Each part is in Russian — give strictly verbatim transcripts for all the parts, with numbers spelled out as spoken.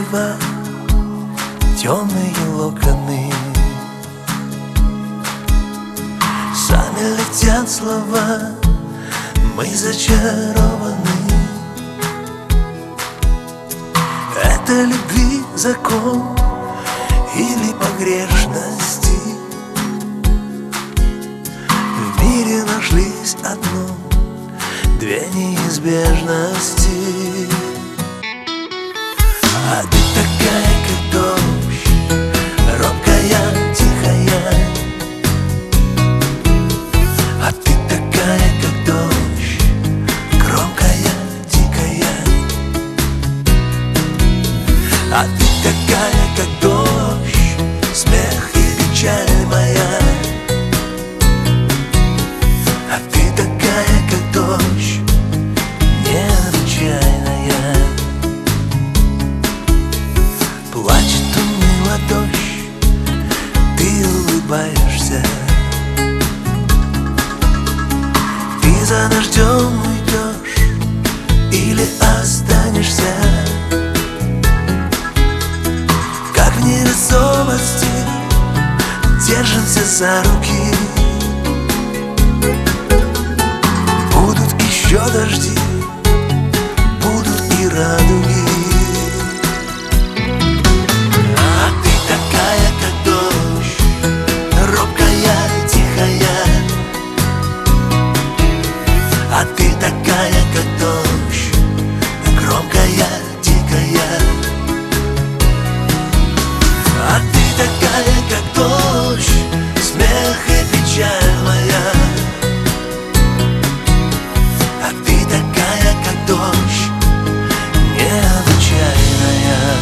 дерева, темные локоны. Сами летят слова, мы зачарованы. Это любви закон или погрешности? В мире нашлись одно, две неизбежности. А ты такая, как дождь, робкая, тихая. А ты такая, как дождь, громкая, дикая. А ты такая, как дождь, смех и печаль моя. А ты такая, как дождь, необычайная. Плачет уныло дождь, ты улыбаешься. Ты за дождем уйдешь или останешься? Как в невесомости держимся за руки. Будут еще дожди, будут и радуги. А ты такая, как дождь, робкая, тихая. А ты такая, как дождь, громкая, дикая. А ты такая, как дождь, смех и печаль моя. А ты такая, как дождь, необычайная.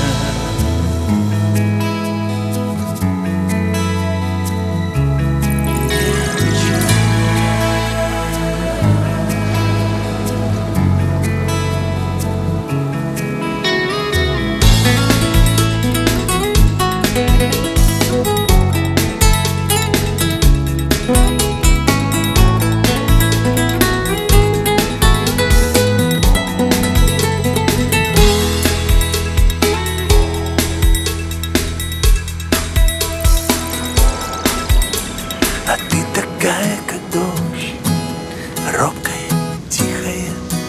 А ты такая, как дождь, робкая, тихая.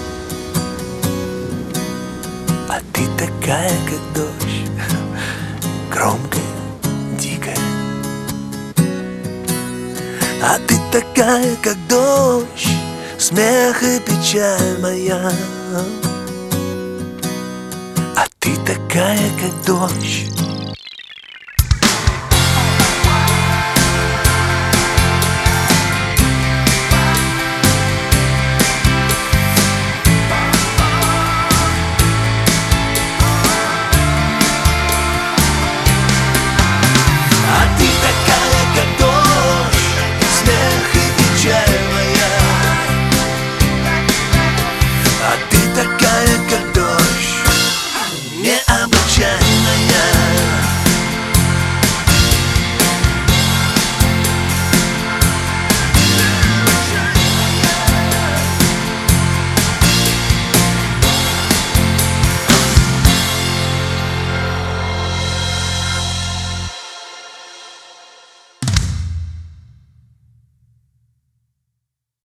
А ты такая, как дождь, громкая, дикая. А ты такая, как дождь, смех и печаль моя. А ты такая, как дождь,